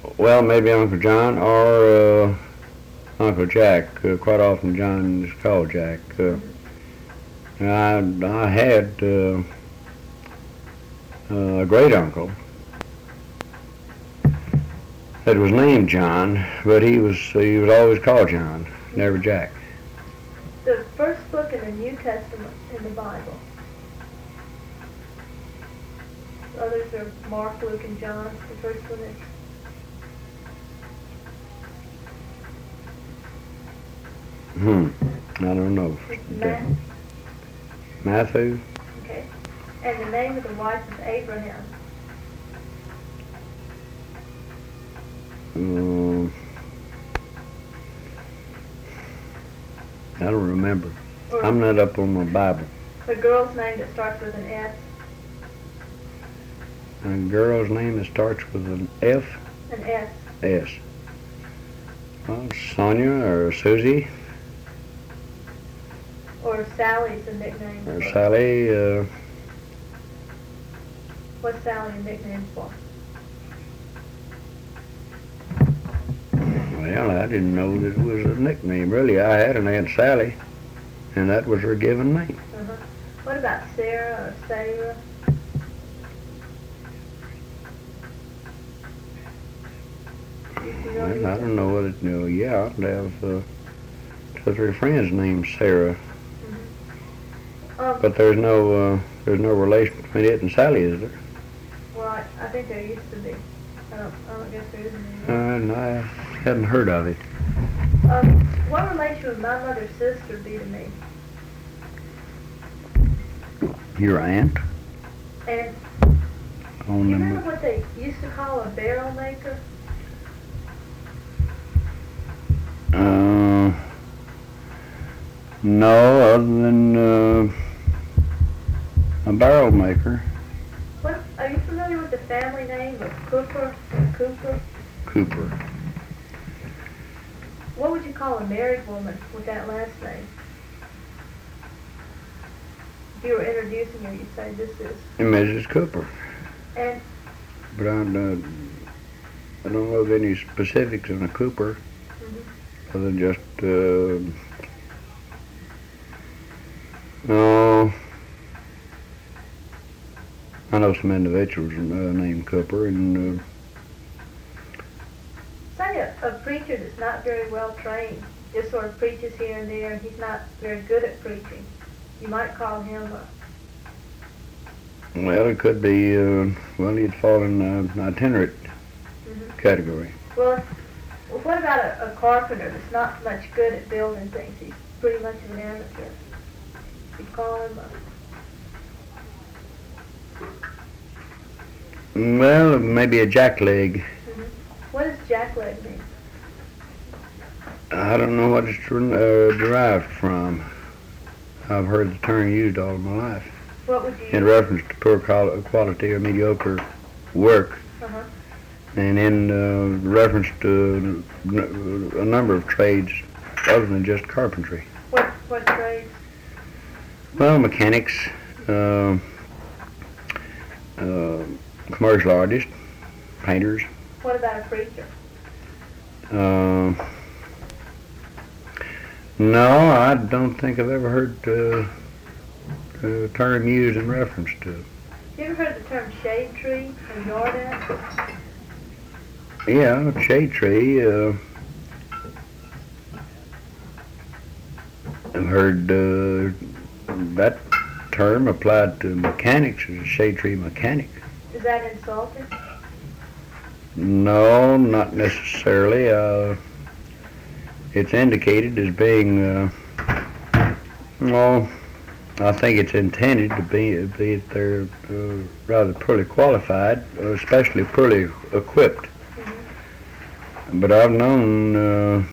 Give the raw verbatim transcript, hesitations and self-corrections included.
Well, maybe Uncle John or uh, Uncle Jack. Uh, quite often John is called Jack. Uh, and I, I had uh, uh, a great uncle that was named John, but he was he was always called John, never Jack. The first book in the New Testament in the Bible. The others are Mark, Luke, and John. The first one is Hmm. I don't know. Matthew. Matthew. Okay. And the name of the wife is Abraham. Uh, I don't remember. Or I'm not up on my Bible. the girl's name that starts with an S. A girl's name that starts with an F. An S. S. Well, Sonia or Susie Or Sally's a nickname. or for- Sally. Uh, What's Sally a nickname for? well, I didn't know that it was a nickname. Really, I had an Aunt Sally, and that was her given name. Uh-huh. What about Sarah or Sarah? You know Well, I these? don't know what it. No, yeah, I have uh, two or three friends named Sarah, Um, but there's no uh, there's no relation between it and Sally, is there? well, I, I think there used to be. I don't, I don't guess there isn't Uh, anymore. and I hadn't heard of it. Um, what relation would my mother's sister be to me? Your aunt And do on you them. remember what they used to call a barrel maker? Uh, no, other than uh, a barrel maker, What, are you familiar with the family name of Cooper or Cooper? Cooper. What would you call a married woman with that last name? If you were introducing her, you'd say this is. And Missus Cooper. And But I, uh, I don't know of any specifics on a Cooper mhm. other than just, uh, no, I know some individuals uh, named Cooper, and uh, say a, a preacher that's not very well trained, just sort of preaches here and there, and he's not very good at preaching. You might call him a, well, it could be, uh, well, he'd fall in uh, itinerant mhm. category. well, well, what about a, a carpenter that's not much good at building things? He's pretty much of an amateur. You call him a, Well, maybe a jackleg. mhm. What does jackleg mean? I don't know what it's uh, derived from. I've heard the term used all my life What would you in use? reference to poor qual- quality or mediocre work, Uh-huh. and in uh, reference to n- a number of trades other than just carpentry. What, what trades? Well, mechanics, uh, uh, commercial artists, painters. What about a preacher? Uh, no, I don't think I've ever heard uh, the term used in reference to it. You ever heard the term shade tree or yard act? Yeah, shade tree. Uh, I've heard uh, that term applied to mechanics as a shade tree mechanic. Is that insulting? No, not necessarily. Uh, it's indicated as being, uh, well, I think it's intended to be, be that they're uh, rather poorly qualified, especially poorly equipped. Mhm. But I've known uh,